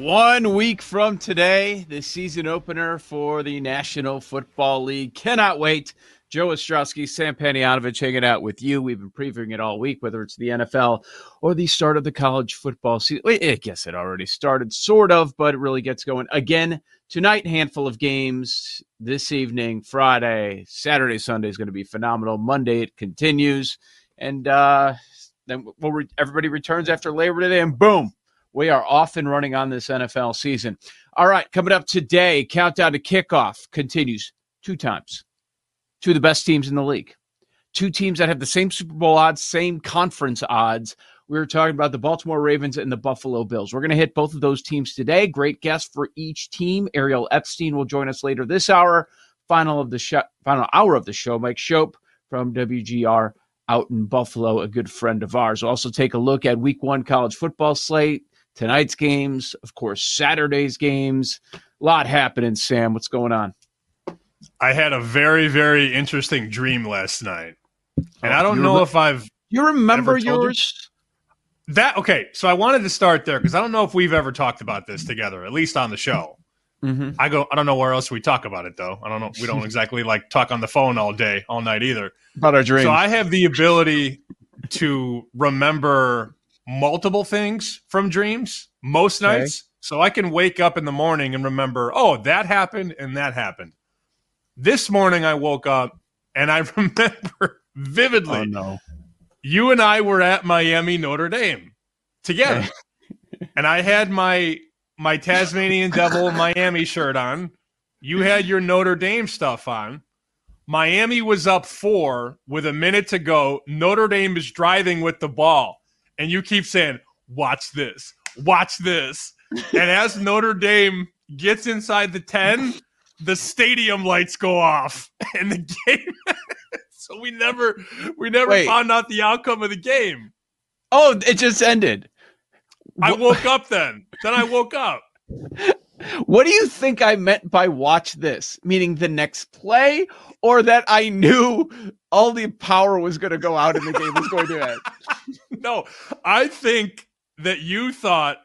1 week from today, the season opener for the National Football League. Cannot wait. Joe Ostrowski, Sam Panayotovich hanging out with you. We've been previewing it all week, whether it's the NFL or the start of the college football season. I guess it already started, sort of, but it really gets going. Again, tonight, handful of games. This evening, Friday, Saturday, Sunday is going to be phenomenal. Monday, it continues. And then everybody returns after Labor Day, and boom, we are off and running on this NFL season. All right, coming up today, countdown to kickoff continues 2 times. 2 of the best teams in the league. 2 teams that have the same Super Bowl odds, same conference odds. We were talking about the Baltimore Ravens and the Buffalo Bills. We're going to hit both of those teams today. Great guest for each team. Ariel Epstein will join us later this hour. Final hour of the show, Mike Shope from WGR out in Buffalo, a good friend of ours. We'll also take a look at Week 1 college football slate, tonight's games, of course, Saturday's games. A lot happening, Sam. What's going on? I had a very, very interesting dream last night. And I don't know if I've You remember yours? Okay, so I wanted to start there because I don't know if we've ever talked about this together, at least on the show. Mm-hmm. I don't know where else we talk about it, though. I don't know. We don't exactly like talk on the phone all day, all night either. About our dreams. So I have the ability to remember multiple things from dreams most nights. So I can wake up in the morning and remember, oh, that happened and that happened. This morning I woke up and I remember vividly. Oh, no. You and I were at Miami Notre Dame together. And I had my Tasmanian Devil Miami shirt on. You had your Notre Dame stuff on. Miami was up 4 with a minute to go. Notre Dame is driving with the ball. And you keep saying, watch this, watch this. And as Notre Dame gets inside the 10, the stadium lights go off. And the game so we never found out the outcome of the game. Oh, it just ended. I woke up then. Then I woke up. What do you think I meant by watch this? Meaning the next play, or that I knew all the power was going to go out and the game was going to end? No, I think that you thought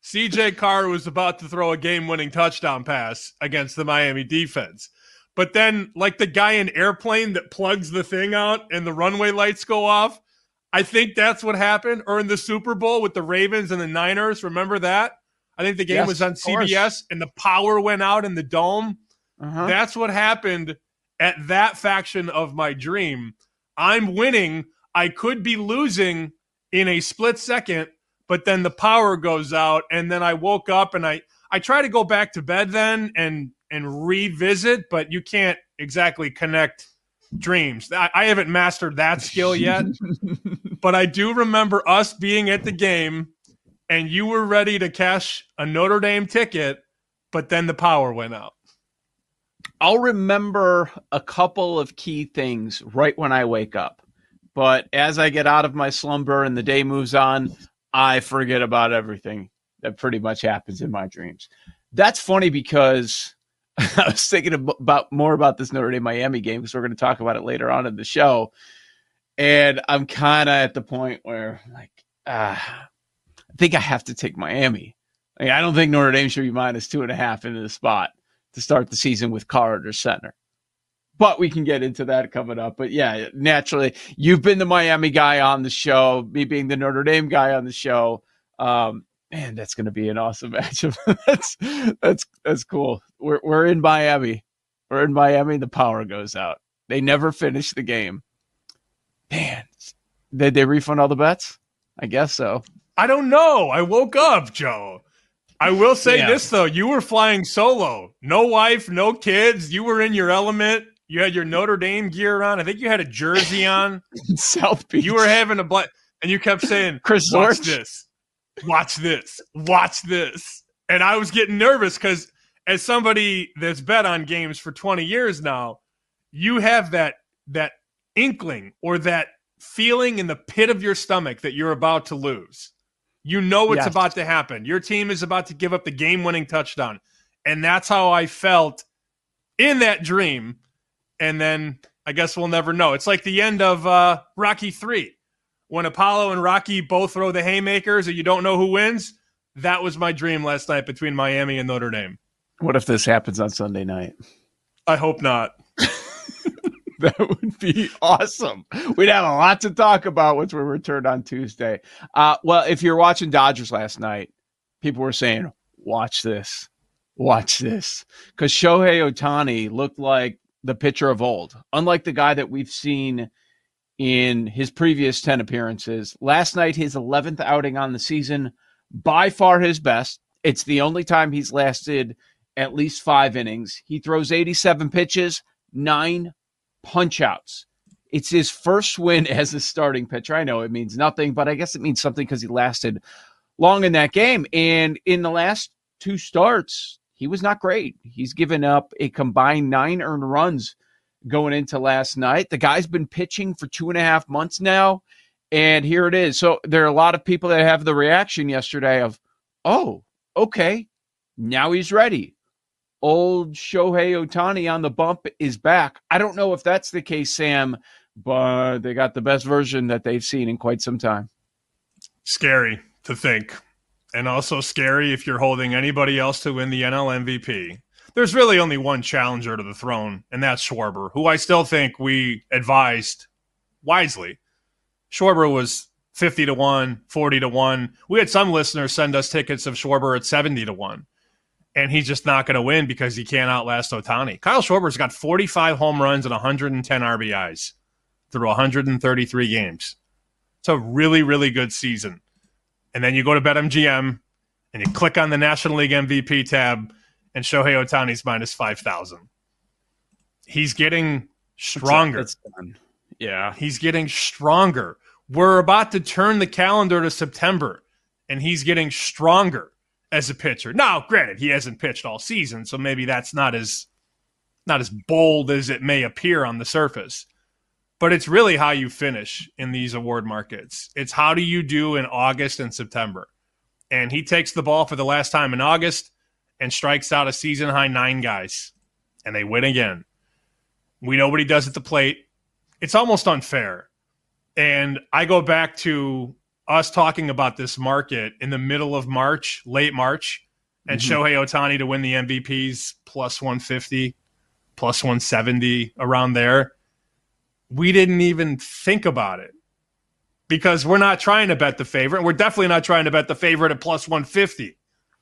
CJ Carr was about to throw a game-winning touchdown pass against the Miami defense. But then, like the guy in Airplane that plugs the thing out and the runway lights go off, I think that's what happened. Or in the Super Bowl with the Ravens and the Niners, remember that? I think the game was on CBS and the power went out in the dome. Uh-huh. That's what happened at that faction of my dream. I'm winning. I could be losing in a split second, but then the power goes out. And then I woke up and I try to go back to bed then and revisit, but you can't exactly connect dreams. I haven't mastered that skill yet, but I do remember us being at the game and you were ready to cash a Notre Dame ticket, but then the power went out. I'll remember a couple of key things right when I wake up, but as I get out of my slumber and the day moves on, I forget about everything that pretty much happens in my dreams. That's funny because I was thinking more about this Notre Dame Miami game because we're going to talk about it later on in the show. And I'm kind of at the point where I think I have to take Miami. I don't think Notre Dame should be -2.5 into the spot to start the season with Carr under center. But we can get into that coming up. But yeah, naturally, you've been the Miami guy on the show, me being the Notre Dame guy on the show. Man, that's going to be an awesome matchup. that's cool. We're in Miami. We're in Miami. The power goes out. They never finish the game. Man, did they refund all the bets? I guess so. I don't know. I woke up, Joe. I will say this, though. You were flying solo. No wife, no kids. You were in your element. You had your Notre Dame gear on. I think you had a jersey on. South Beach. You were having a blast. And you kept saying, watch this. Watch this. Watch this. And I was getting nervous because as somebody that's bet on games for 20 years now, you have that inkling or that feeling in the pit of your stomach that you're about to lose. You know it's about to happen. Your team is about to give up the game-winning touchdown. And that's how I felt in that dream. And then I guess we'll never know. It's like the end of Rocky III. When Apollo and Rocky both throw the haymakers and you don't know who wins, That was my dream last night between Miami and Notre Dame. What if this happens on Sunday night? I hope not. That would be awesome. We'd have a lot to talk about once we return on Tuesday. Well, if you're watching Dodgers last night, people were saying, watch this. Watch this. Because Shohei Ohtani looked like the pitcher of old. Unlike the guy that we've seen in his previous 10 appearances. Last night, his 11th outing on the season, by far his best. It's the only time he's lasted at least 5 innings. He throws 87 pitches, 9 punch-outs. It's his first win as a starting pitcher. I know it means nothing, but I guess it means something because he lasted long in that game. And in the last 2 starts, he was not great. He's given up a combined 9 earned runs going into last night. The guy's been pitching for 2.5 months now, and here it is. So there are a lot of people that have the reaction yesterday of, oh, okay, now he's ready. Old Shohei Ohtani on the bump is back. I don't know if that's the case, Sam, but they got the best version that they've seen in quite some time. Scary to think. And also scary if you're holding anybody else to win the NL MVP. There's really only one challenger to the throne, and that's Schwarber, who I still think we advised wisely. Schwarber was 50-1, 40-1. We had some listeners send us tickets of Schwarber at 70-1. And he's just not going to win because he can't outlast Ohtani. Kyle Schwarber's got 45 home runs and 110 RBIs through 133 games. It's a really, really good season. And then you go to BetMGM and you click on the National League MVP tab and Shohei Ohtani's minus 5,000. He's getting stronger. It's done. Yeah. He's getting stronger. We're about to turn the calendar to September, and he's getting stronger as a pitcher. Now, granted, he hasn't pitched all season, so maybe that's not as bold as it may appear on the surface. But it's really how you finish in these award markets. It's how do you do in August and September. And he takes the ball for the last time in August and strikes out a season-high 9 guys. And they win again. We know what he does at the plate. It's almost unfair. And I go back to us talking about this market in the middle of March, late March, and Shohei Ohtani to win the MVPs plus 150, plus 170, around there. We didn't even think about it because we're not trying to bet the favorite. We're definitely not trying to bet the favorite at plus 150.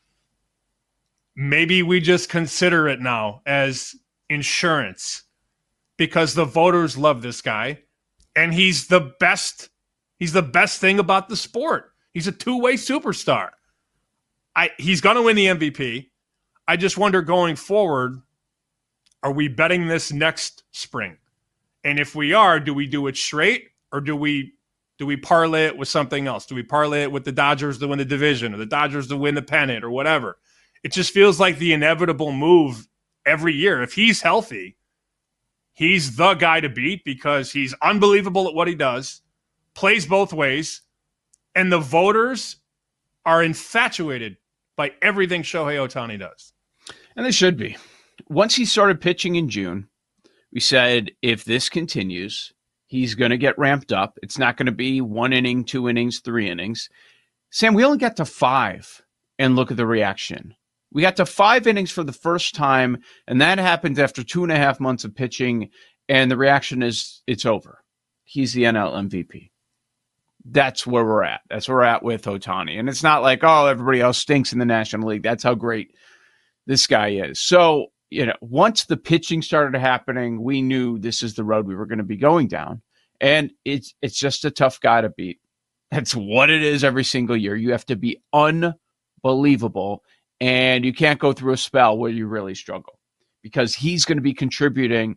Maybe we just consider it now as insurance because the voters love this guy and he's the best. He's the best thing about the sport. He's a two-way superstar. He's going to win the MVP. I just wonder going forward, are we betting this next spring? And if we are, do we do it straight or do we parlay it with something else? Do we parlay it with the Dodgers to win the division or the Dodgers to win the pennant or whatever? It just feels like the inevitable move every year. If he's healthy, he's the guy to beat because he's unbelievable at what he does. Plays both ways, and the voters are infatuated by everything Shohei Ohtani does. And they should be. Once he started pitching in June, we said if this continues, he's going to get ramped up. It's not going to be 1 inning, 2 innings, 3 innings. Sam, we only got to 5, and look at the reaction. We got to 5 innings for the first time, and that happened after 2.5 months of pitching, and the reaction is it's over. He's the NL MVP. That's where we're at. That's where we're at with Ohtani. And it's not like, oh, everybody else stinks in the National League. That's how great this guy is. So, once the pitching started happening, we knew this is the road we were going to be going down. And it's just a tough guy to beat. That's what it is every single year. You have to be unbelievable. And you can't go through a spell where you really struggle because he's going to be contributing,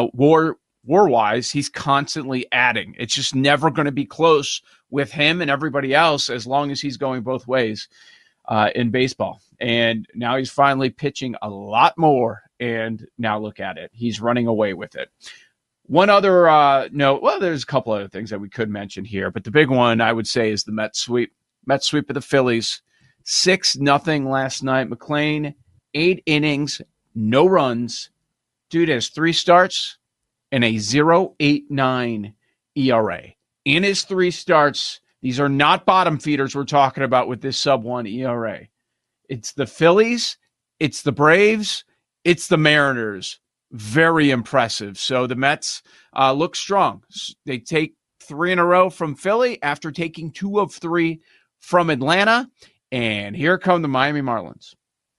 war-wise, he's constantly adding. It's just never going to be close with him and everybody else as long as he's going both ways in baseball. And now he's finally pitching a lot more, and now look at it. He's running away with it. One other note, well, there's a couple other things that we could mention here, but the big one I would say is the Mets sweep. Mets sweep of the Phillies, 6-0 last night. McClain, 8 innings, no runs. Dude has 3 starts and a 0.89 ERA. In his 3 starts, These are not bottom feeders we're talking about with this sub-1 ERA. It's the Phillies, it's the Braves, it's the Mariners. Very impressive. So the Mets look strong. They take 3 in a row from Philly after taking 2 of 3 from Atlanta. And here come the Miami Marlins.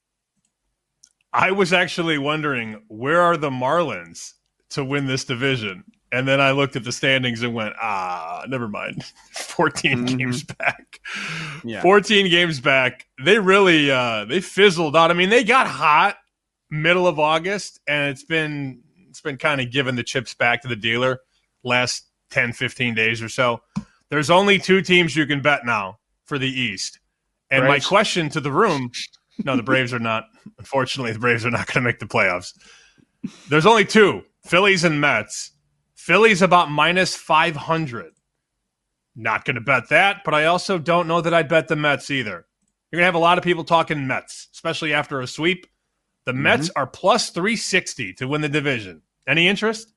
I was actually wondering, where are the Marlins to win this division? And then I looked at the standings and went, never mind. 14 games back. Yeah. 14 games back. They really they fizzled out. I mean, they got hot middle of August, and it's been kind of giving the chips back to the dealer last 10, 15 days or so. There's only 2 teams you can bet now for the East. And Braves. My question to the room, no, the Braves are not. Unfortunately, the Braves are not going to make the playoffs. There's only 2, Phillies and Mets. Phillies about minus 500. Not going to bet that, but I also don't know that I'd bet the Mets either. You're going to have a lot of people talking Mets, especially after a sweep. The Mets are plus 360 to win the division. Any interest?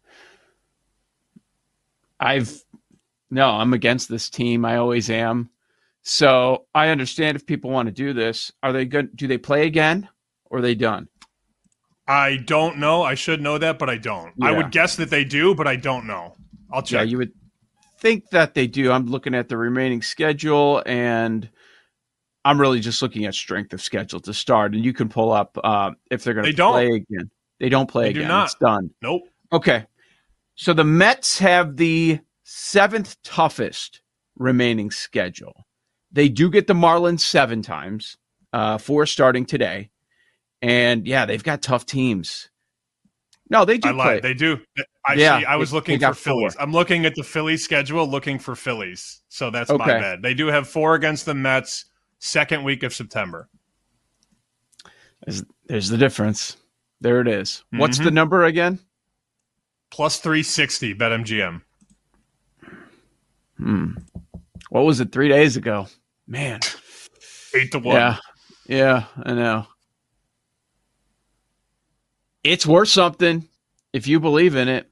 I'm against this team. I always am. So I understand if people want to do this. Are they good? Do they play again or are they done? I don't know. I should know that, but I don't. Yeah. I would guess that they do, but I don't know. I'll check. Yeah, you would think that they do. I'm looking at the remaining schedule, and I'm really just looking at strength of schedule to start. And you can pull up if they're going to play again. They don't play again. It's done. Nope. Okay. So the Mets have the 7th toughest remaining schedule. They do get the Marlins 7 times, 4 starting today. And, yeah, they've got tough teams. No, they do play. They do. I was looking for Phillies. 4. I'm looking at the Phillies schedule, looking for Phillies. So that's my bad. They do have 4 against the Mets, 2nd week of September. There's the difference. There it is. What's the number again? Plus 360, BetMGM. What was it 3 days ago? Man. 8-1. Yeah, I know. It's worth something if you believe in it.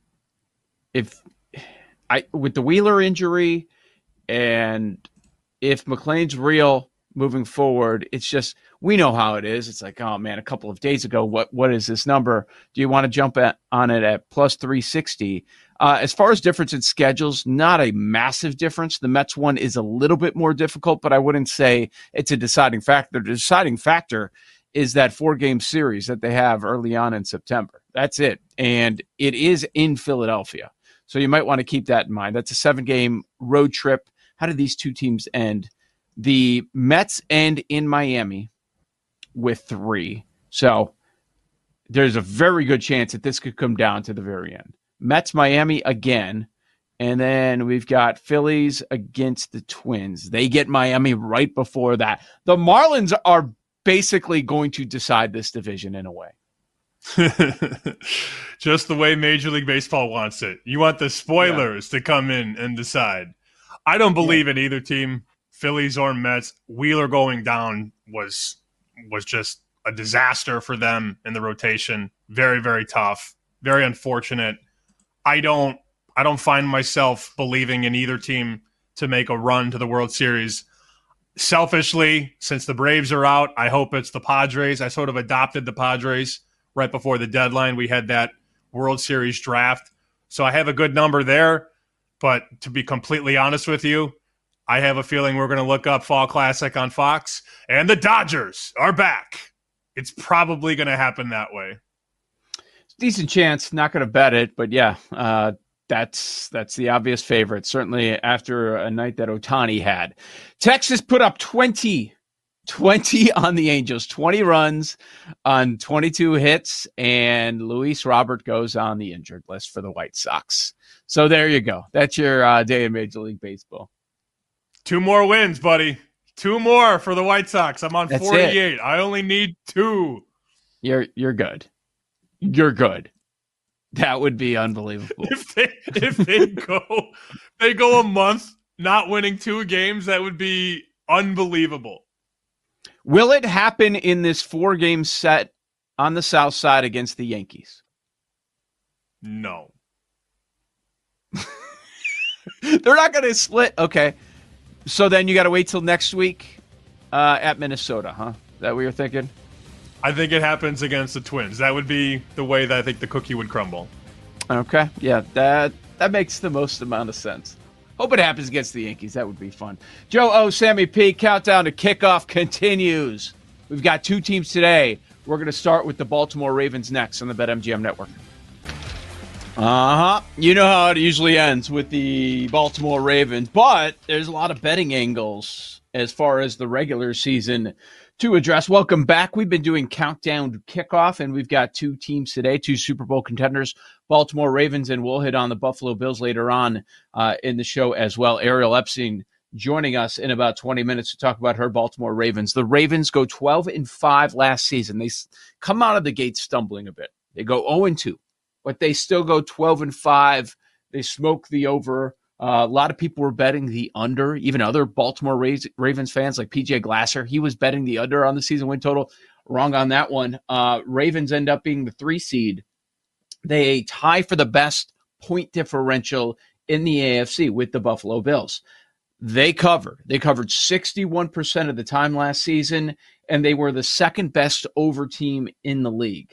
With the Wheeler injury, and if McLean's real moving forward, it's just, we know how it is. It's like, oh man, a couple of days ago, what is this number? Do you want to jump on it at plus 360? As far as difference in schedules, not a massive difference. The Mets one is a little bit more difficult, but I wouldn't say it's a deciding factor. The deciding factor is that 4-game series that they have early on in September. That's it. And it is in Philadelphia. So you might want to keep that in mind. That's a 7-game road trip. How did these 2 teams end? The Mets end in Miami with 3. So there's a very good chance that this could come down to the very end. Mets, Miami again. And then we've got Phillies against the Twins. They get Miami right before that. The Marlins are basically going to decide this division in a way. Just the way Major League Baseball wants it. You want the spoilers to come in and decide. I don't believe in either team, Phillies or Mets. Wheeler going down was just a disaster for them in the rotation. Very, very tough. Very unfortunate. I don't find myself believing in either team to make a run to the World Series. Selfishly, since the Braves are out, I hope it's the Padres. I sort of adopted the Padres right before the deadline. We had that World Series draft. So I have a good number there. But to be completely honest with you, I have a feeling we're going to look up Fall Classic on Fox, and the Dodgers are back. It's probably going to happen that way. Decent chance. Not going to bet it, but yeah, that's the obvious favorite, certainly after a night that Ohtani had. Texas put up 20 on the Angels, 20 runs on 22 hits, and Luis Robert goes on the injured list for the White Sox. So there you go. That's your day in Major League Baseball. 2 more wins, buddy. 2 more for the White Sox. I'm on 48. I only need 2. You're good. You're good. That would be unbelievable. If they go a month not winning 2 games, that would be unbelievable. Will it happen in this 4-game set on the South Side against the Yankees? No. They're not going to split. Okay. So then you got to wait till next week at Minnesota, huh? Is that what you're thinking? I think it happens against the Twins. That would be the way that I think the cookie would crumble. Okay. Yeah, that makes the most amount of sense. Hope it happens against the Yankees. That would be fun. Joe O, Sammy P, countdown to kickoff continues. We've got two teams today. We're going to start with the Baltimore Ravens next on the BetMGM Network. You know how it usually ends with the Baltimore Ravens, but there's a lot of betting angles as far as the regular season to address. Welcome back. We've been doing countdown to kickoff, and we've got two teams today, two Super Bowl contenders, Baltimore Ravens, and we'll hit on the Buffalo Bills later on in the show as well. Ariel Epstein joining us in about 20 minutes to talk about her Baltimore Ravens. The Ravens go 12-5 last season. They come out of the gate stumbling a bit. They go 0-2. But they still go 12-5. They smoke the over. A lot of people were betting the under. Even other Baltimore Ravens fans like PJ Glasser, he was betting the under on the season win total. Wrong on that one. Ravens end up being the 3 seed. They tie for the best point differential in the AFC with the Buffalo Bills. They covered 61% of the time last season, and they were the second best over team in the league.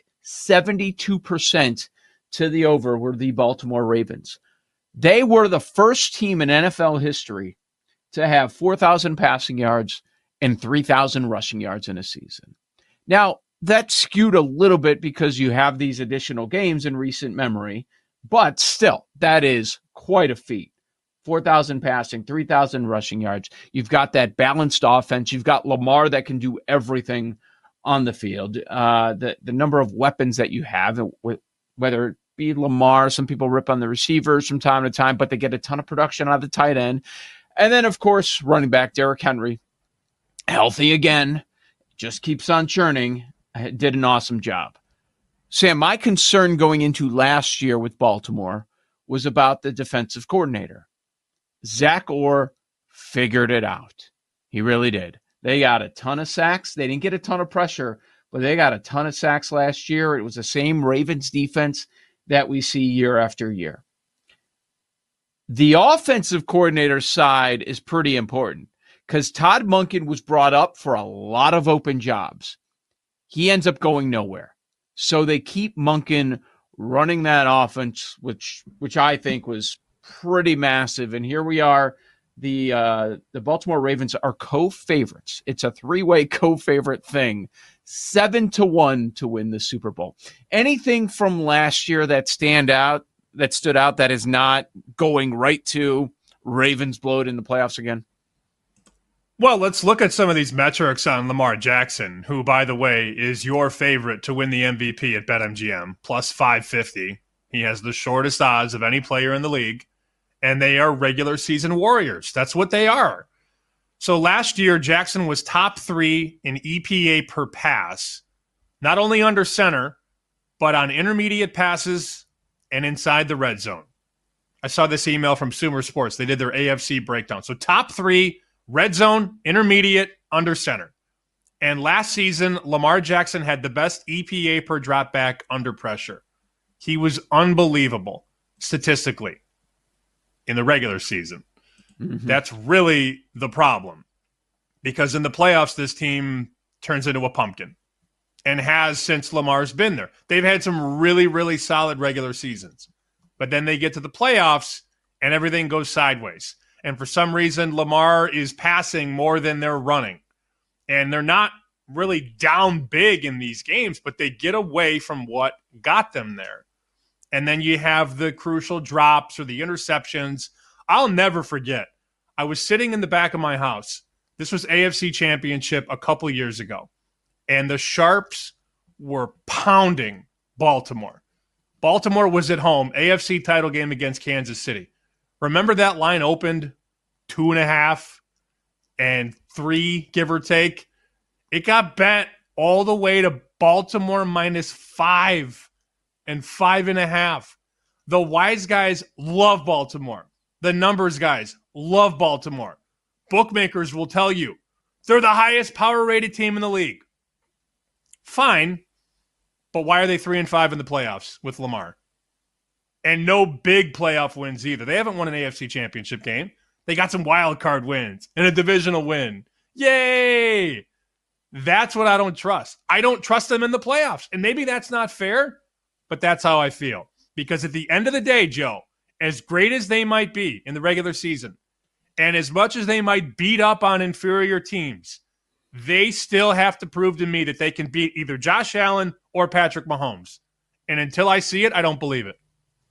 72% to the over were the Baltimore Ravens. They were the first team in NFL history to have 4,000 passing yards and 3,000 rushing yards in a season. Now, that skewed a little bit because you have these additional games in recent memory, but still, that is quite a feat. 4,000 passing, 3,000 rushing yards. You've got that balanced offense. You've got Lamar that can do everything on the field. The number of weapons that you have, whether it be Lamar, some people rip on the receivers from time to time, but they get a ton of production out of the tight end. And then, of course, running back Derrick Henry, healthy again, just keeps on churning, did an awesome job. Sam, my concern going into last year with Baltimore was about the defensive coordinator. Zach Orr figured it out. He really did. They got a ton of sacks. They didn't get a ton of pressure, but they got a ton of sacks last year. It was the same Ravens defense that we see year after year. The offensive coordinator side is pretty important because Todd Monken was brought up for a lot of open jobs. He ends up going nowhere. So they keep Monken running that offense, which I think was pretty massive. And here we are. The Baltimore Ravens are co-favorites. It's a 3-way co-favorite thing. 7-1 to win the Super Bowl. Anything from last year that stood out that is not going right to Ravens blow it in the playoffs again? Well, let's look at some of these metrics on Lamar Jackson, who, by the way, is your favorite to win the MVP at BetMGM, plus 550. He has the shortest odds of any player in the league, and they are regular season warriors. That's what they are. So last year, Jackson was top 3 in EPA per pass, not only under center, but on intermediate passes and inside the red zone. I saw this email from Sumer Sports. They did their AFC breakdown. So top 3, red zone, intermediate, under center. And last season, Lamar Jackson had the best EPA per drop back under pressure. He was unbelievable statistically in the regular season. Mm-hmm. That's really the problem, because in the playoffs, this team turns into a pumpkin and has since Lamar's been there. They've had some really, really solid regular seasons, but then they get to the playoffs and everything goes sideways. And for some reason, Lamar is passing more than they're running. And they're not really down big in these games, but they get away from what got them there. And then you have the crucial drops or the interceptions. I'll never forget. I was sitting in the back of my house. This was AFC Championship a couple years ago. And the Sharps were pounding Baltimore. Baltimore was at home, AFC title game against Kansas City. Remember that line opened 2.5 and 3, give or take? It got bet all the way to Baltimore -5 and 5.5. The wise guys love Baltimore. The numbers guys love Baltimore. Bookmakers will tell you they're the highest power-rated team in the league. Fine, but why are they 3-5 in the playoffs with Lamar? And no big playoff wins either. They haven't won an AFC championship game. They got some wild card wins and a divisional win. Yay! That's what I don't trust. I don't trust them in the playoffs. And maybe that's not fair, but that's how I feel. Because at the end of the day, Joe, as great as they might be in the regular season, and as much as they might beat up on inferior teams, they still have to prove to me that they can beat either Josh Allen or Patrick Mahomes. And until I see it, I don't believe it.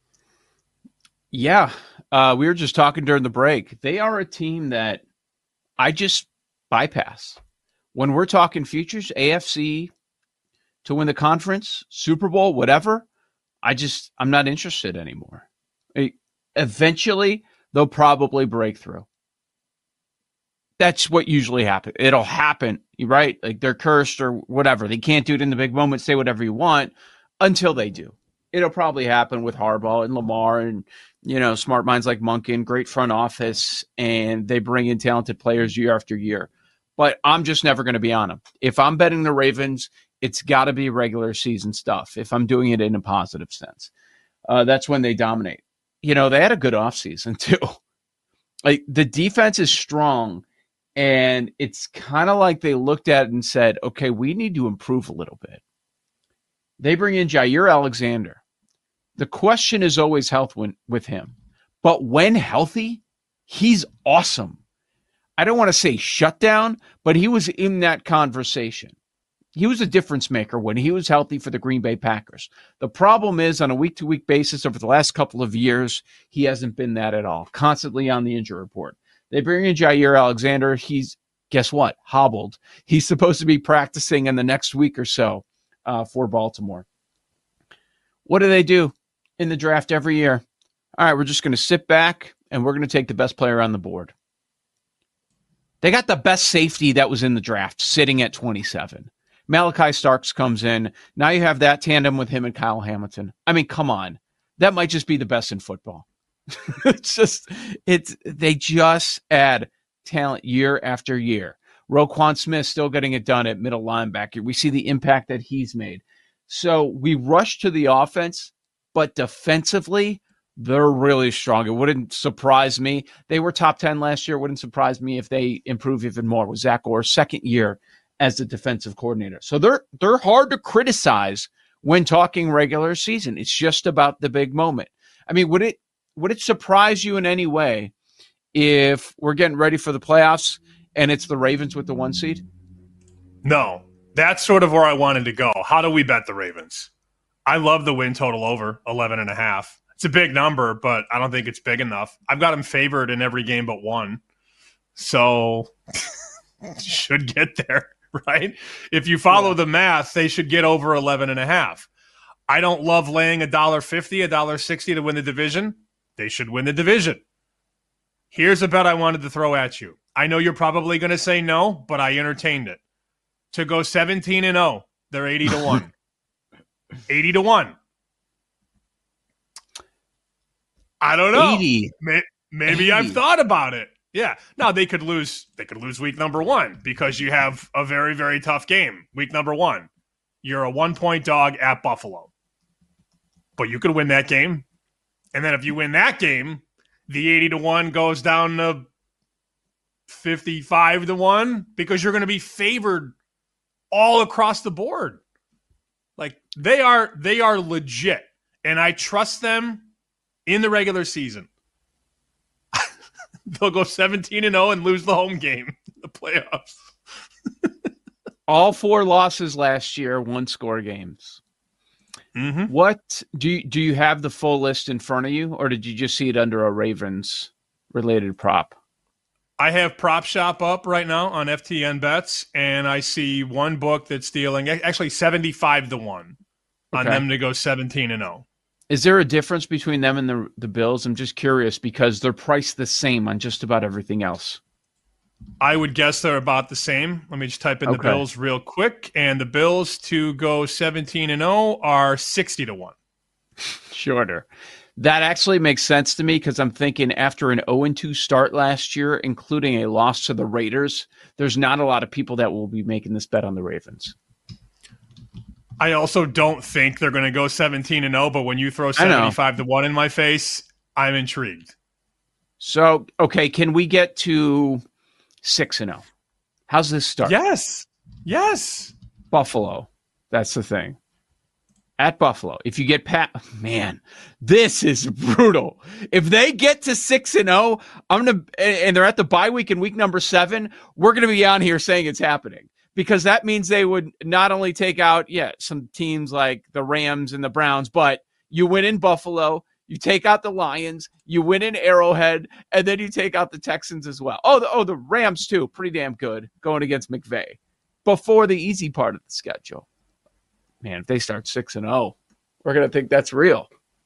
Yeah. We were just talking during the break. They are a team that I just bypass. When we're talking futures, AFC to win the conference, Super Bowl, whatever, I'm not interested anymore. Eventually, they'll probably break through. That's what usually happens. It'll happen, right? Like they're cursed or whatever. They can't do it in the big moment, say whatever you want until they do. It'll probably happen with Harbaugh and Lamar and, smart minds like Monken, great front office, and they bring in talented players year after year. But I'm just never going to be on them. If I'm betting the Ravens, it's got to be regular season stuff if I'm doing it in a positive sense. That's when they dominate. They had a good offseason too. Like the defense is strong, and it's kind of like they looked at it and said, okay, we need to improve a little bit. They bring in Jair Alexander. The question is always health with him. But when healthy, he's awesome. I don't want to say shutdown, but he was in that conversation. He was a difference maker when he was healthy for the Green Bay Packers. The problem is on a week-to-week basis over the last couple of years, he hasn't been that at all, constantly on the injury report. They bring in Jair Alexander. He's, guess what, hobbled. He's supposed to be practicing in the next week or so for Baltimore. What do in the draft every year? All right, we're just going to sit back, and we're going to take the best player on the board. They got the best safety that was in the draft sitting at 27. Malachi Starks comes in. Now you have that tandem with him and Kyle Hamilton. I mean, come on. That might just be the best in football. They just add talent year after year. Roquan Smith still getting it done at middle linebacker. We see the impact that he's made. So we rush to the offense, but defensively, they're really strong. It wouldn't surprise me. They were top 10 last year. It wouldn't surprise me if they improve even more with Zach Orr's second year as the defensive coordinator. So they're hard to criticize when talking regular season. It's just about the big moment. I mean, would it surprise you in any way if we're getting ready for the playoffs and it's the Ravens with the 1 seed? No. That's sort of where I wanted to go. How do we bet the Ravens? I love the win total over 11.5. It's a big number, but I don't think it's big enough. I've got them favored in every game but one. So should get there, right? If you follow the math, they should get over 11.5. I don't love laying $1.50, $1.60 to win the division. They should win the division. Here's a bet I wanted to throw at you. I know you're probably going to say no, but I entertained it. To go 17-0, they're 80-1. 80-1. I don't know. 80. Maybe 80. I've thought about it. Yeah. Now they could lose week number 1 because you have a very, very tough game. Week number 1. You're a 1-point dog at Buffalo. But you could win that game. And then if you win that game, the 80-1 goes down to 55-1 because you're going to be favored all across the board. Like they are legit. And I trust them in the regular season. They'll go 17-0 and lose the home game in the playoffs. All 4 losses last year, 1-score games. Mm-hmm. What do you have the full list in front of you, or did you just see it under a Ravens related prop? I have Prop Shop up right now on FTN Bets, and I see one book that's dealing actually 75-1 on them to go 17-0. Is there a difference between them and the Bills? I'm just curious because they're priced the same on just about everything else. I would guess they're about the same. Let me just type in the Bills real quick. And the Bills to go 17-0 are 60-1. Shorter. That actually makes sense to me because I'm thinking after an 0-2 start last year, including a loss to the Raiders, there's not a lot of people that will be making this bet on the Ravens. I also don't think they're going to go 17-0, but when you throw 75-1 in my face, I'm intrigued. So, okay, can we get to 6-0? How's this start? Yes. Buffalo. That's the thing. At Buffalo. If you get man, this is brutal. If they get to 6-0, and they're at the bye week in week number 7, we're gonna be on here saying it's happening. Because that means they would not only take out, some teams like the Rams and the Browns, but you win in Buffalo, you take out the Lions, you win in Arrowhead, and then you take out the Texans as well. The Rams too, pretty damn good going against McVay before the easy part of the schedule. Man, if they start 6-0, we're going to think that's real.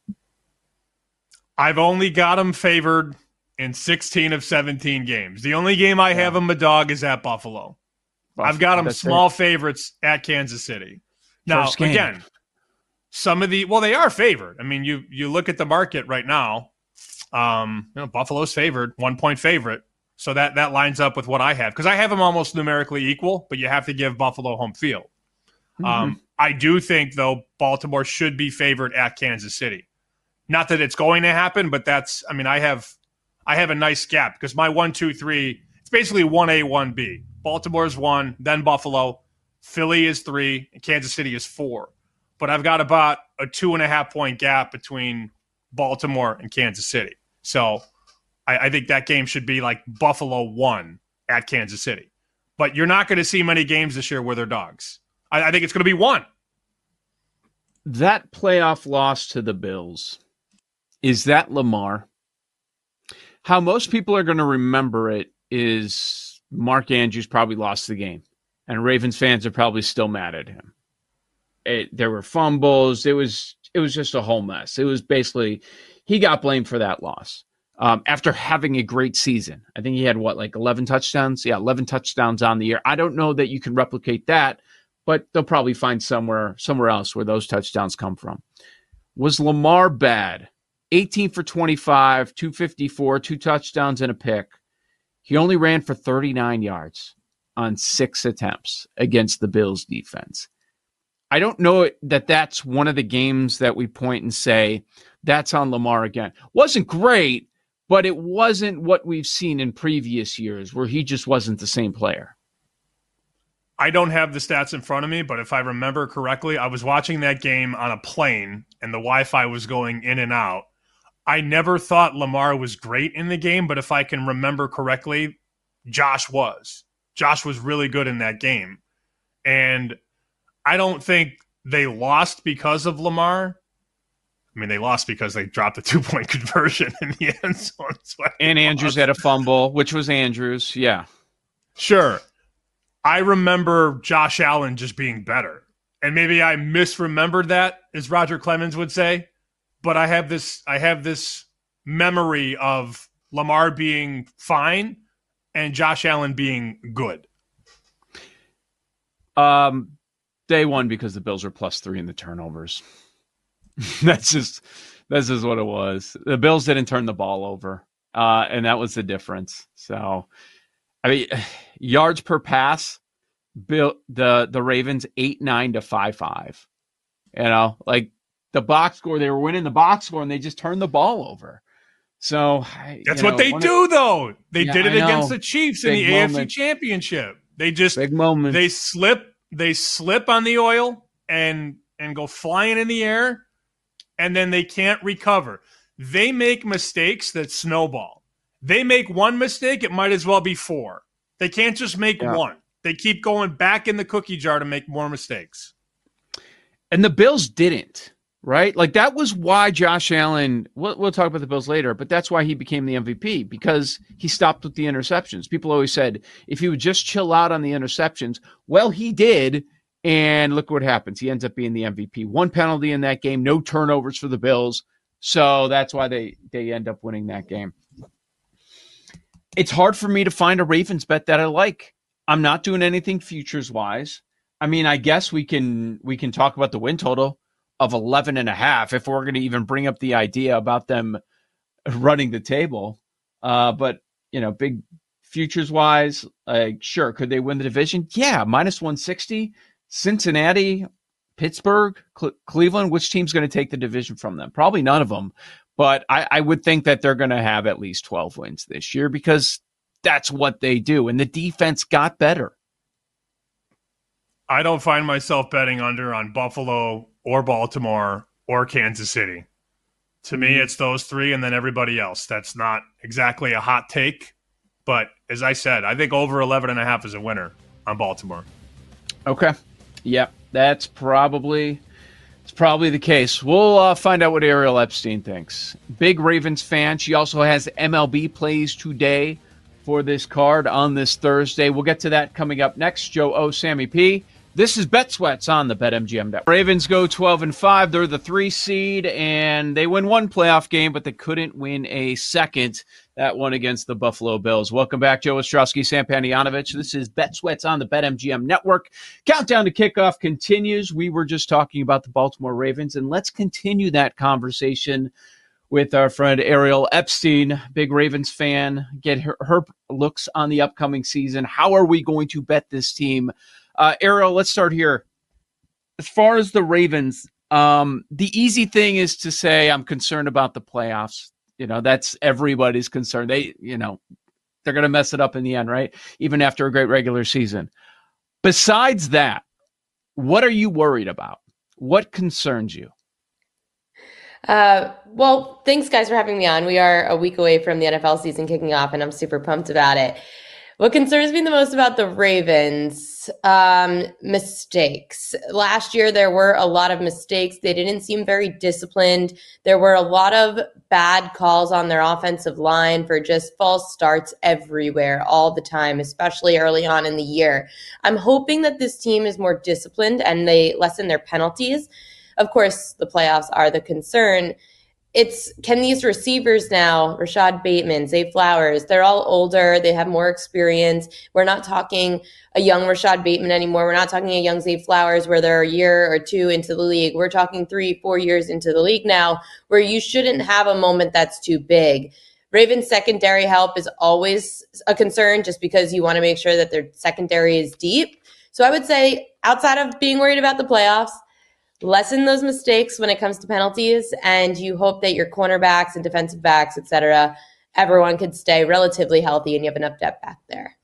I've only got them favored in 16 of 17 games. The only game I have them a dog is at Buffalo. I've got them small favorites at Kansas City. Now, again, they are favored. I mean, you look at the market right now, Buffalo's favored, 1-point favorite. So that lines up with what I have, because I have them almost numerically equal, but you have to give Buffalo home field. Mm-hmm. I do think, though, Baltimore should be favored at Kansas City. Not that it's going to happen, but I have a nice gap, because my 1, 2, 3, it's basically 1A, 1B. Baltimore's 1, then Buffalo. Philly is 3, and Kansas City is 4. But I've got about a 2.5-point gap between Baltimore and Kansas City. So I think that game should be like Buffalo 1 at Kansas City. But you're not going to see many games this year where they're dogs. I think it's going to be 1. That playoff loss to the Bills, is that Lamar? How most people are going to remember it is Mark Andrews probably lost the game, and Ravens fans are probably still mad at him. There were fumbles. It was just a whole mess. It was basically, he got blamed for that loss after having a great season. I think he had 11 touchdowns? Yeah, 11 touchdowns on the year. I don't know that you can replicate that, but they'll probably find somewhere else where those touchdowns come from. Was Lamar bad? 18 for 25, 254, 2 touchdowns and a pick. He only ran for 39 yards on 6 attempts against the Bills defense. I don't know that that's one of the games that we point and say, that's on Lamar again. Wasn't great, but it wasn't what we've seen in previous years where he just wasn't the same player. I don't have the stats in front of me, but if I remember correctly, I was watching that game on a plane and the Wi-Fi was going in and out. I never thought Lamar was great in the game, but if I can remember correctly, Josh was. Josh was really good in that game. And I don't think they lost because of Lamar. I mean, they lost because they dropped a 2-point conversion in the end zone. And Andrews had a fumble, which was Andrews. Yeah. Sure. I remember Josh Allen just being better. And maybe I misremembered that, as Roger Clemens would say. But I have this memory of Lamar being fine and Josh Allen being good. They won because the Bills were +3 in the turnovers. That's just what it was. The Bills didn't turn the ball over, and that was the difference. So, I mean, yards per pass, the Ravens 8-9 to 5-5. The box score, they were winning the box score, and they just turned the ball over. So that's what they do, though. They did it against the Chiefs in the AFC Championship. They just big moment. They slip on the oil and go flying in the air, and then they can't recover. They make mistakes that snowball. They make one mistake, it might as well be 4. They can't just make one. They keep going back in the cookie jar to make more mistakes. And the Bills didn't, right? That was why Josh Allen, we'll talk about the Bills later, but that's why he became the MVP, because he stopped with the interceptions. People always said, if he would just chill out on the interceptions, well, he did, and look what happens. He ends up being the MVP. 1 penalty in that game, no turnovers for the Bills, so that's why they end up winning that game. It's hard for me to find a Ravens bet that I like. I'm not doing anything futures-wise. I mean, I guess we can talk about the win total of 11.5 if we're going to even bring up the idea about them running the table. But, big futures-wise, sure, could they win the division? Yeah, -160. Cincinnati, Pittsburgh, Cleveland, which team's going to take the division from them? Probably none of them. But I would think that they're going to have at least 12 wins this year because that's what they do. And the defense got better. I don't find myself betting under on Buffalo or Baltimore or Kansas City. To me, it's those three and then everybody else. That's not exactly a hot take. But as I said, I think over 11.5 is a winner on Baltimore. Okay. Yep. That's probably the case. We'll find out what Ariel Epstein thinks. Big Ravens fan. She also has MLB plays today for this card on this Thursday. We'll get to that coming up next. Joe O, Sammy P. This is Bet Sweats on the BetMGM Network. Ravens go 12-5. They're the 3 seed, and they win one playoff game, but they couldn't win a second. That one against the Buffalo Bills. Welcome back, Joe Ostrowski, Sam Panayotovich. This is Bet Sweats on the BetMGM Network. Countdown to kickoff continues. We were just talking about the Baltimore Ravens, and let's continue that conversation with our friend Ariel Epstein, big Ravens fan. Get her looks on the upcoming season. How are we going to bet this team? Ariel, let's start here. As far as the Ravens, the easy thing is to say I'm concerned about the playoffs. That's everybody's concern. They're going to mess it up in the end, right? Even after a great regular season. Besides that, what are you worried about? What concerns you? Well, thanks guys for having me on. We are a week away from the NFL season kicking off, and I'm super pumped about it. What concerns me the most about the Ravens, mistakes. Last year, there were a lot of mistakes. They didn't seem very disciplined. There were a lot of bad calls on their offensive line for just false starts everywhere all the time, especially early on in the year. I'm hoping that this team is more disciplined and they lessen their penalties. Of course, the playoffs are the concern. Can these receivers now, Rashad Bateman, Zay Flowers, they're all older. They have more experience. We're not talking a young Rashad Bateman anymore. We're not talking a young Zay Flowers where they're a year or two into the league. We're talking 3-4 years into the league now where you shouldn't have a moment that's too big. Ravens secondary help is always a concern just because you want to make sure that their secondary is deep. So I would say outside of being worried about the playoffs, lessen those mistakes when it comes to penalties, and you hope that your cornerbacks and defensive backs, etc., everyone could stay relatively healthy and you have enough depth back there.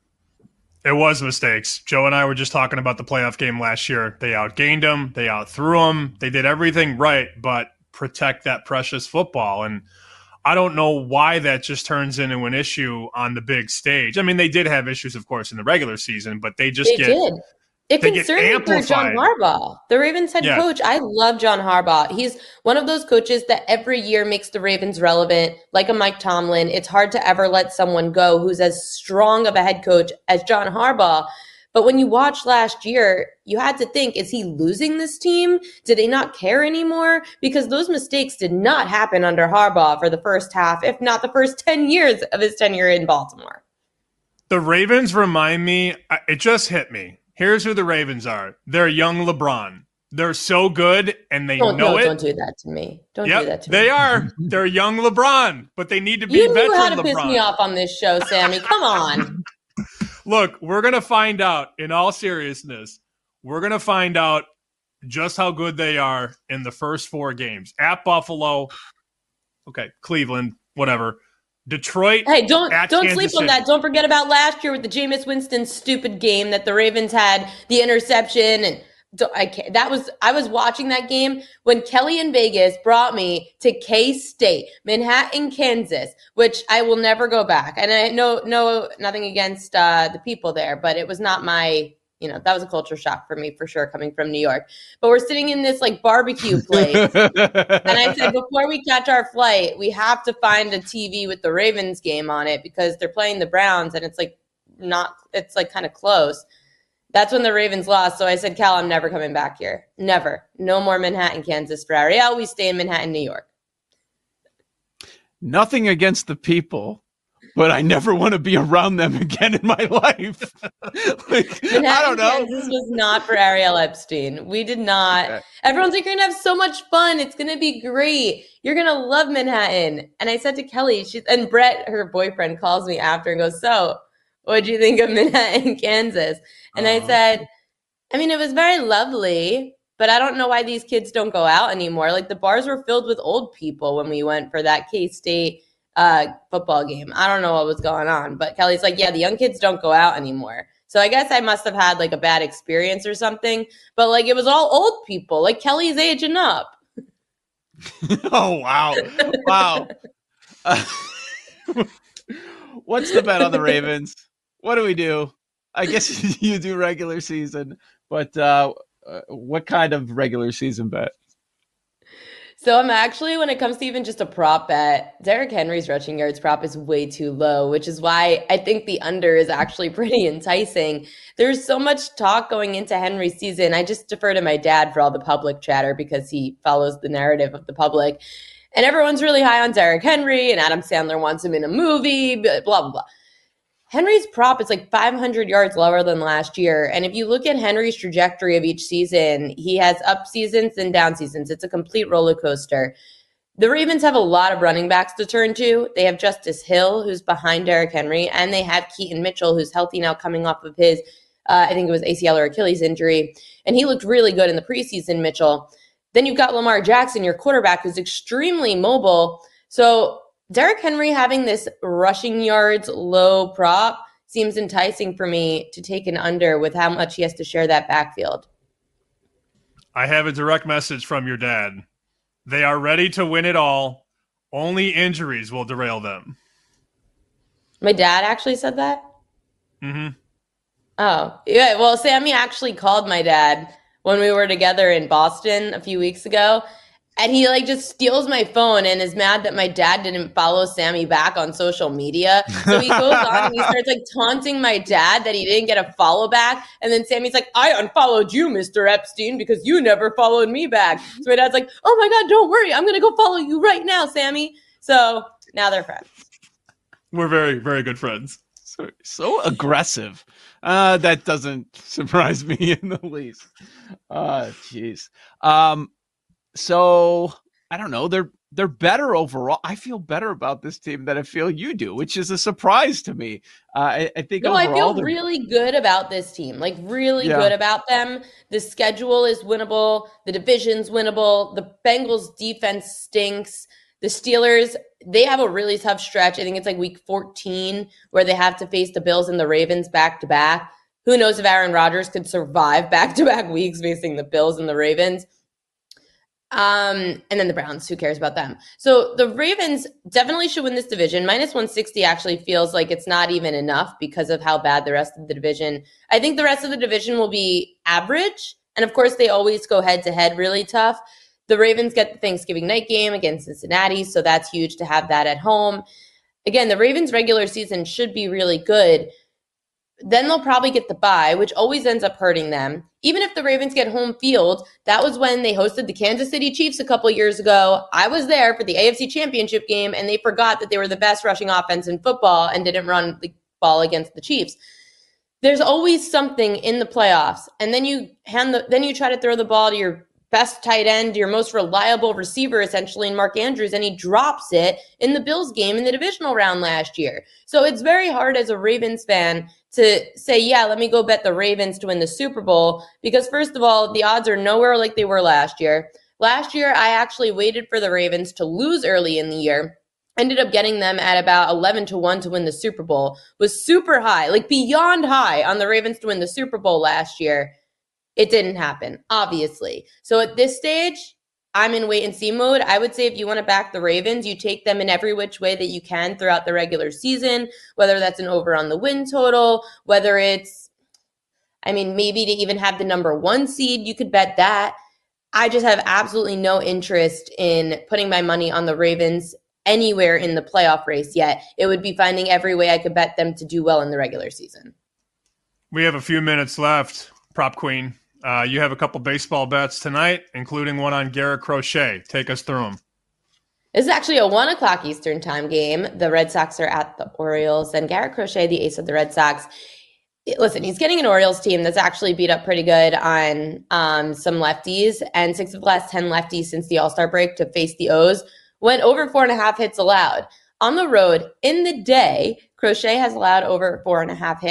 It was mistakes. Joe and I were just talking about the playoff game last year. They outgained them. They outthrew them. They did everything right, but protect that precious football. And I don't know why that just turns into an issue on the big stage. I mean, they did have issues, of course, in the regular season, but they just did. It concerned me for John Harbaugh, the Ravens head coach. I love John Harbaugh. He's one of those coaches that every year makes the Ravens relevant, like a Mike Tomlin. It's hard to ever let someone go who's as strong of a head coach as John Harbaugh. But when you watched last year, you had to think, is he losing this team? Did they not care anymore? Because those mistakes did not happen under Harbaugh for the first half, if not the first 10 years of his tenure in Baltimore. The Ravens remind me, it just hit me. Here's who the Ravens are. They're young LeBron. They're so good, and they know it. Don't do that to me. Don't do that to me. They are. They're young LeBron, but they need to be veteran LeBron. You knew how to piss me off on this show, Sammy. Come on. Look, we're going to find out, in all seriousness, we're going to find out just how good they are in the first 4 games. At Buffalo, okay, Cleveland, whatever. Detroit. Hey, don't sleep on that. Don't forget about last year with the Jameis Winston stupid game that the Ravens had the interception, and I was watching that game when Kelly in Vegas brought me to K-State, Manhattan, Kansas, which I will never go back. And I know nothing against the people there, but it was not my. That was a culture shock for me for sure coming from New York. But we're sitting in this barbecue place. And I said, before we catch our flight, we have to find a TV with the Ravens game on it because they're playing the Browns and it's kind of close. That's when the Ravens lost. So I said, Cal, I'm never coming back here. Never. No more Manhattan, Kansas for Ariel. We stay in Manhattan, New York. Nothing against the people, but I never want to be around them again in my life. Manhattan, I don't know. Kansas was not for Ariel Epstein. We did not. Okay. Everyone's like, you're going to have so much fun. It's going to be great. You're going to love Manhattan. And I said to Kelly, and Brett, her boyfriend, calls me after and goes, so what'd you think of Manhattan, Kansas? And I said, it was very lovely, but I don't know why these kids don't go out anymore. Like the bars were filled with old people when we went for that K-State football game. I don't know what was going on, but Kelly's like, yeah, the young kids don't go out anymore. So I guess I must have had like a bad experience or something, but like it was all old people, like Kelly's age and up. Oh, wow. Wow. What's the bet on the Ravens? What do we do? I guess you do regular season, but what kind of regular season bet? So I'm actually, when it comes to even just a prop bet, Derrick Henry's rushing yards prop is way too low, which is why I think the under is actually pretty enticing. There's so much talk going into Henry's season. I just defer to my dad for all the public chatter because he follows the narrative of the public. And everyone's really high on Derrick Henry, and Adam Sandler wants him in a movie, blah, blah, blah. Henry's prop is like 500 yards lower than last year. And if you look at Henry's trajectory of each season, he has up seasons and down seasons. It's a complete roller coaster. The Ravens have a lot of running backs to turn to. They have Justice Hill, who's behind Derrick Henry, and they have Keaton Mitchell, who's healthy now coming off of his, I think it was ACL or Achilles injury. And he looked really good in the preseason, Mitchell. Then you've got Lamar Jackson, your quarterback, who's extremely mobile. So Derrick Henry having this rushing yards low prop seems enticing for me to take an under with how much he has to share that backfield. I have a direct message from your dad. They are ready to win it all. Only injuries will derail them. My dad actually said that? Mm-hmm. Oh, yeah. Well, Sammy actually called my dad when we were together in Boston a few weeks ago. And he like just steals my phone and is mad that my dad didn't follow Sammy back on social media. So he goes on and he starts like taunting my dad that he didn't get a follow back. And then Sammy's like, I unfollowed you, Mr. Epstein, because you never followed me back. So my dad's like, oh my God, don't worry. I'm going to go follow you right now, Sammy. So now they're friends. We're very, very good friends. So aggressive. That doesn't surprise me in the least. Jeez. So I don't know. They're better overall. I feel better about this team than I feel you do, which is a surprise to me. I think no, overall, I feel really good about this team. Like really good about them. The schedule is winnable. The division's winnable. The Bengals defense stinks. The Steelers, they have a really tough stretch. I think it's like week 14 where they have to face the Bills and the Ravens back to back. Who knows if Aaron Rodgers could survive back to back weeks facing the Bills and the Ravens. And then the Browns, who cares about them? So the Ravens definitely should win this division. Minus 160 actually feels like it's not even enough because of how bad the rest of the division. I think the rest of the division will be average. And of course, they always go head to head really tough. The Ravens get the Thanksgiving night game against Cincinnati, so that's huge to have that at home. Again, the Ravens regular season should be really good. Then they'll probably get the bye, which always ends up hurting them. Even if the Ravens get home field, that was when they hosted the Kansas City Chiefs a couple years ago. I was there for the AFC Championship game, and they forgot that they were the best rushing offense in football and didn't run the ball against the Chiefs. There's always something in the playoffs, and then you try to throw the ball to your best tight end, your most reliable receiver, essentially, in Mark Andrews, and he drops it in the Bills game in the divisional round last year. So it's very hard as a Ravens fan to say, yeah, let me go bet the Ravens to win the Super Bowl, because first of all, the odds are nowhere like they were last year. Last year, I actually waited for the Ravens to lose early in the year. Ended up getting them at about 11-1 to win the Super Bowl. Was super high, like beyond high on the Ravens to win the Super Bowl last year. It didn't happen, obviously. So at this stage, I'm in wait and see mode. I would say if you want to back the Ravens, you take them in every which way that you can throughout the regular season, whether that's an over on the win total, whether it's, maybe to even have the number 1 seed, you could bet that. I just have absolutely no interest in putting my money on the Ravens anywhere in the playoff race yet. It would be finding every way I could bet them to do well in the regular season. We have a few minutes left, Prop Queen. You have a couple baseball bets tonight, including one on Garrett Crochet. Take us through them. This is actually a 1 o'clock Eastern time game. The Red Sox are at the Orioles, and Garrett Crochet, the ace of the Red Sox. Listen, he's getting an Orioles team that's actually beat up pretty good on some lefties, and 6 of the last 10 lefties since the All-Star break to face the O's went over 4.5 hits allowed. On the road, in the day, Crochet has allowed over 4.5 hits.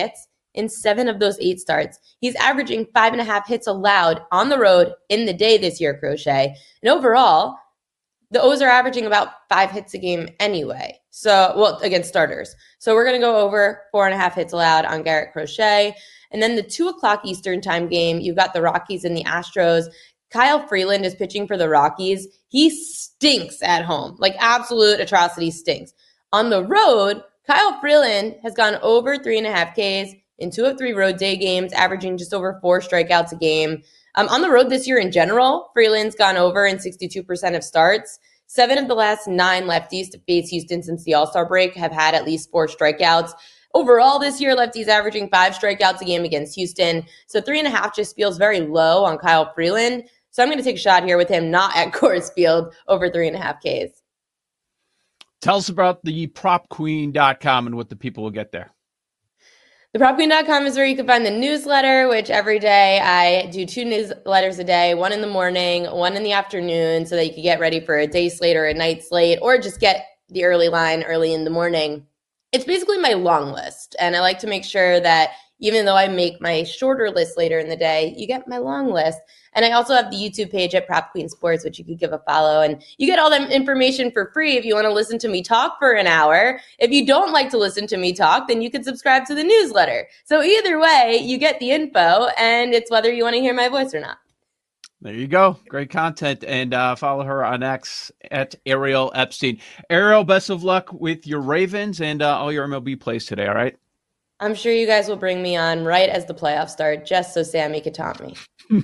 in 7 of those 8 starts. He's averaging 5.5 hits allowed on the road in the day this year, Crochet. And overall, the O's are averaging about 5 hits a game anyway. So, well, against starters. So we're going to go over 4.5 hits allowed on Garrett Crochet. And then the 2 o'clock Eastern time game, you've got the Rockies and the Astros. Kyle Freeland is pitching for the Rockies. He stinks at home, like absolute atrocity stinks. On the road, Kyle Freeland has gone over 3.5 Ks in 2 of 3 road day games, averaging just over 4 strikeouts a game. On the road this year in general, Freeland's gone over in 62% of starts. 7 of the last 9 lefties to face Houston since the All-Star break have had at least 4 strikeouts. Overall this year, lefties averaging 5 strikeouts a game against Houston. So 3.5 just feels very low on Kyle Freeland. So I'm going to take a shot here with him not at Coors Field over 3.5 Ks. Tell us about the propqueen.com and what the people will get there. ThePropQueen.com is where you can find the newsletter, which every day I do 2 newsletters a day, one in the morning, one in the afternoon, so that you can get ready for a day slate or a night slate, or just get the early line early in the morning. It's basically my long list, and I like to make sure that even though I make my shorter list later in the day, you get my long list. And I also have the YouTube page at Prop Queen Sports, which you could give a follow. And you get all that information for free if you want to listen to me talk for an hour. If you don't like to listen to me talk, then you can subscribe to the newsletter. So either way, you get the info, and it's whether you want to hear my voice or not. There you go. Great content. And follow her on X at Ariel Epstein. Ariel, best of luck with your Ravens and all your MLB plays today, all right? I'm sure you guys will bring me on right as the playoffs start, just so Sammy could taunt me.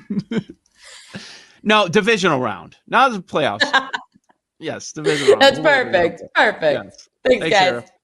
No, divisional round, not the playoffs. Yes, divisional round. That's perfect. Perfect. Yes. Thanks, guys. Sarah.